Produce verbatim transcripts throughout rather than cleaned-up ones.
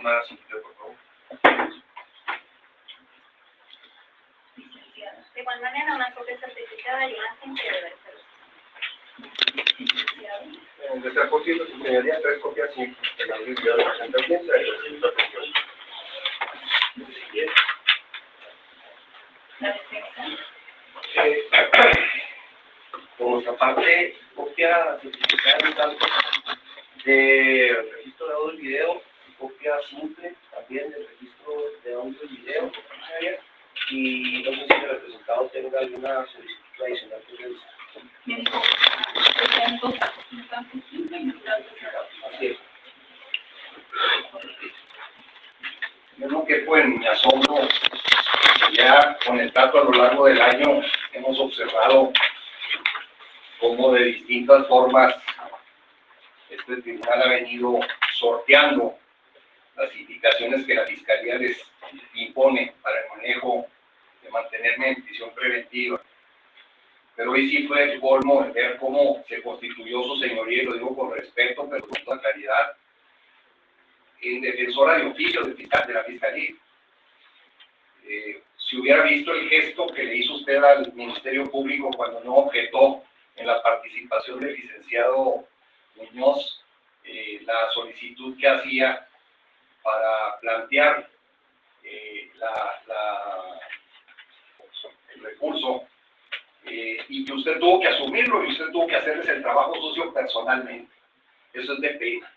llamada simple, por favor. Licenciado. De igual manera, una copia certificada y una simple debe ser. Licenciado. Eh, de ser posible, su señoría, tres copias y el audio de la sentencia. La defensa. Eh, por nuestra parte, copia certificada y tanto del registro de audio y video, copia simple también del registro de audio y video, y no sé si el representado tenga alguna solicitud adicional que realizar. Así es. Yo no quepo en mi asombro. Ya con el trato a lo largo del año hemos observado cómo de distintas formas este tribunal ha venido sorteando las indicaciones que la Fiscalía les impone para el manejo de mantenerme en prisión preventiva. Pero hoy sí fue el colmo de ver cómo se constituyó su señoría, y lo digo con respeto, pero con toda claridad, en defensora de oficio de, fiscal, de la Fiscalía. Eh, si hubiera visto el gesto que le hizo usted al Ministerio Público cuando no objetó en la participación del licenciado Muñoz eh, la solicitud que hacía para plantear eh, la, la, el recurso eh, y que usted tuvo que asumirlo y usted tuvo que hacerles el trabajo sucio personalmente. Eso es de pena.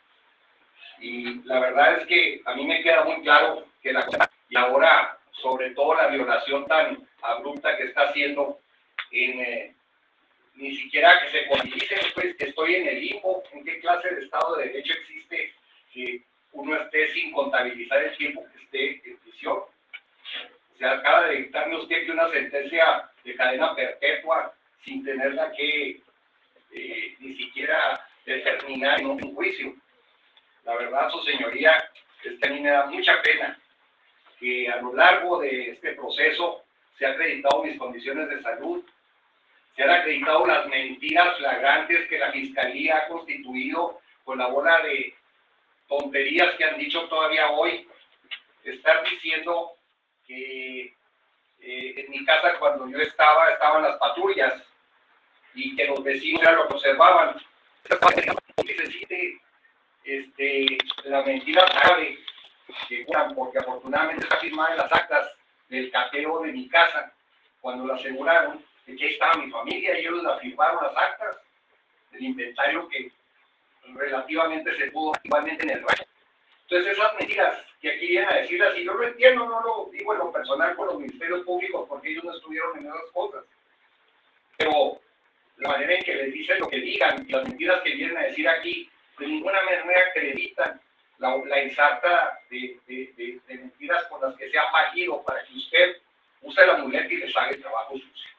Y la verdad es que a mí me queda muy claro que la cosa, y ahora sobre todo la violación tan abrupta que está haciendo en eh, ni siquiera que se cuantifique, pues que estoy en el limbo, en qué clase de Estado de Derecho existe que uno esté sin contabilizar el tiempo que esté en prisión. O sea, acaba de dictarme usted que una sentencia de cadena perpetua sin tenerla que eh, ni siquiera determinar en un juicio. La verdad, su señoría, este, a mí me da mucha pena que a lo largo de este proceso se han acreditado mis condiciones de salud, se han acreditado las mentiras flagrantes que la Fiscalía ha constituido con la bola de tonterías que han dicho todavía hoy. Estar diciendo que eh, en mi casa cuando yo estaba, estaban las patrullas y que los vecinos ya lo observaban. Que se cite este, la mentira grave, que, porque afortunadamente está firmada en las actas del cateo de mi casa, cuando lo aseguraron de que ahí estaba mi familia, y ellos la firmaron las actas del inventario que relativamente se pudo igualmente en el rancho. Entonces esas mentiras que aquí vienen a decirlas, y yo lo entiendo, no lo digo en lo personal con los ministerios públicos, porque ellos no estuvieron en esas cosas, pero la manera en que les dicen lo que digan, y las mentiras que vienen a decir aquí, de ninguna manera acreditan la, la ensarta de, de, de, de mentiras con las que se ha valido para que usted use la muleta y les haga el trabajo sucio.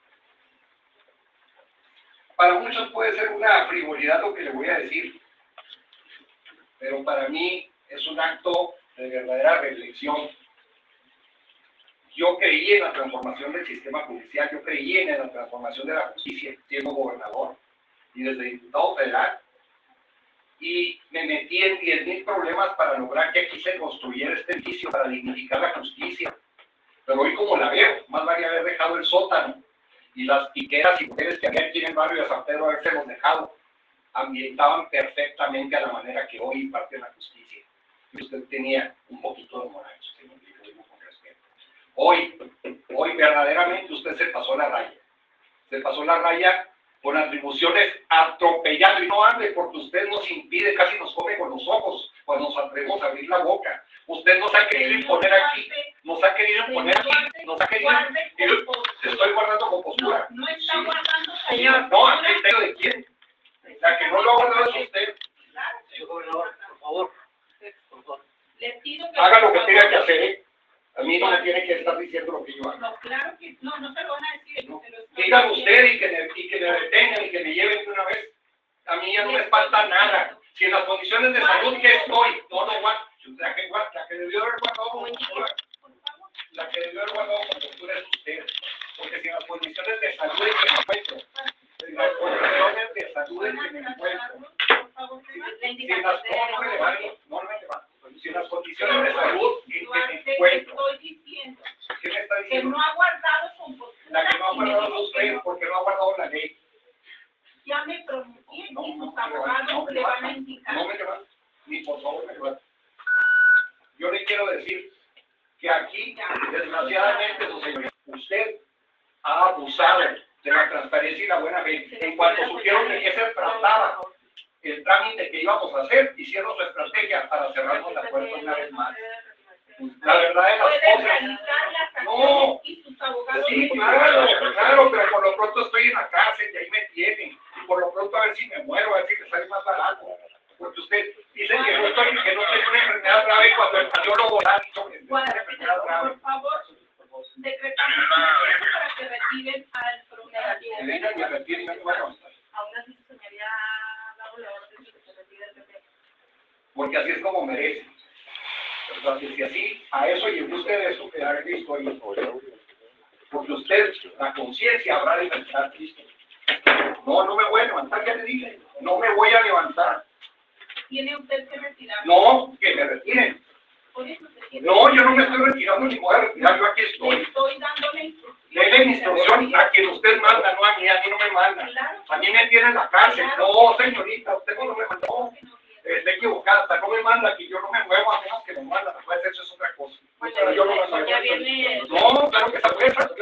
Para muchos puede ser una frivolidad lo que le voy a decir, pero para mí es un acto de verdadera reflexión. Yo creí en la transformación del sistema judicial, yo creí en la transformación de la justicia siendo gobernador y desde diputado federal, y me metí en diez mil problemas para lograr que aquí se construyera este edificio para dignificar la justicia. Pero hoy como la veo, más vale haber dejado el sótano y las piqueras y mujeres que había aquí en el barrio de San Pedro, haberse los dejado, ambientaban perfectamente a la manera que hoy imparte la justicia. Y usted tenía un poquito de moral, señor, y lo digo con respeto. Hoy, hoy verdaderamente usted se pasó la raya. Se pasó la raya con atribuciones atropellando, y no hable porque usted nos impide, casi nos come con los ojos cuando nos atrevemos a abrir la boca. Usted nos ha querido imponer aquí, nos ha querido imponer aquí, nos ha querido... Yo estoy guardando compostura. No, no está sí. guardando, señor. No, ¿a criterio de quién? La que no lo ha guardado es usted. Claro, Señor gobernador, por favor, por favor. le pido que... Haga lo que tenga que hacer, ¿eh? A mí no me tiene que estar diciendo lo que yo hago. No, claro que no, no se lo van a decir. No. Pero Digan usted y que, me, y que me detengan y que me lleven de una vez. A mí ya no me falta nada. Si en las condiciones de salud que estoy, no lo guardo. La que, la que debió haber guardado compostura, la que debió haber guardado compostura es usted. Porque si en las condiciones de salud en que me encuentro, en las condiciones de salud en que me encuentro, si en las, no, no me levanto, no me levanto. Si en las condiciones hacer porque no ha guardado la ley. Ya me pronuncié No, y no, sus no, abogados no me le van a levanta, indicar. no me levanta, ni por favor me levanta. Yo le quiero decir que aquí, desgraciadamente, su señoría, usted ha abusado de la transparencia y la buena fe. En cuanto supieron de qué se trataba el trámite que íbamos a hacer, hicieron su estrategia para cerrarnos la puerta una vez más. La verdad de las Puede cosas. realizar las No. acciones y sus abogados. Sí, claro, claro, pero por lo pronto estoy en la cárcel y ahí me tienen. Y por lo pronto a ver si me muero, a ver si me sale más barato. Porque usted dice que no, estoy, que no tengo una enfermedad grave cuando el cardiólogo da dicho que tengo una enfermedad grave. Por favor, decretamos una fecha para que retiren al Que vengan y me retiren, no me voy a levantar. Aún así, su señoría ha dado la orden de que se retire el bebé. Porque así es como merece. O sea, que si así, a eso llegó usted de eso que ha visto ahí. Porque usted, la conciencia habrá de pensar, Cristo. No, no me voy a levantar, ya le dije. No me voy a levantar. Tiene usted que retirar. No, que me retiren. Por eso se tiene. No, yo no me estoy retirando ni me voy a retirar, yo aquí Le estoy. estoy dando la instrucción. Denle mi instrucción a quien usted manda, no a mí, a mí no me manda. Claro. A mí me tiene en la cárcel. No, señorita, usted no me mandó. Está equivocada, hasta no me manda, que yo no me muevo a menos que me manda. Puede ser, eso es otra cosa. Pero yo no me muevo. Ya viene. No, claro que está presa.